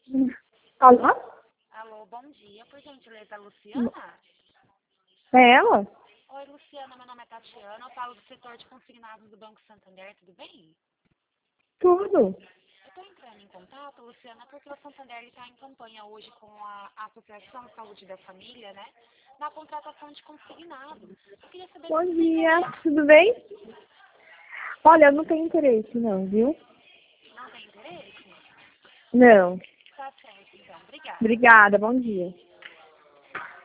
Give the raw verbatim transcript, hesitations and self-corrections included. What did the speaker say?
Alô? Alô, bom dia. Por gentileza, Luciana? É ela? Oi, Luciana. Meu nome é Tatiana. Eu falo do setor de consignados do Banco Santander. Tudo bem? Tudo. Eu estou entrando em contato, Luciana, porque o Santander está em campanha hoje com a Associação Saúde da Família, né? Na contratação de consignados. Eu queria saber Bom se você tem dia, interesse. tudo bem? Olha, eu não tenho interesse não, viu? Não tem interesse? Não. Tá certo, então. Obrigada, tá? Obrigada, bom dia.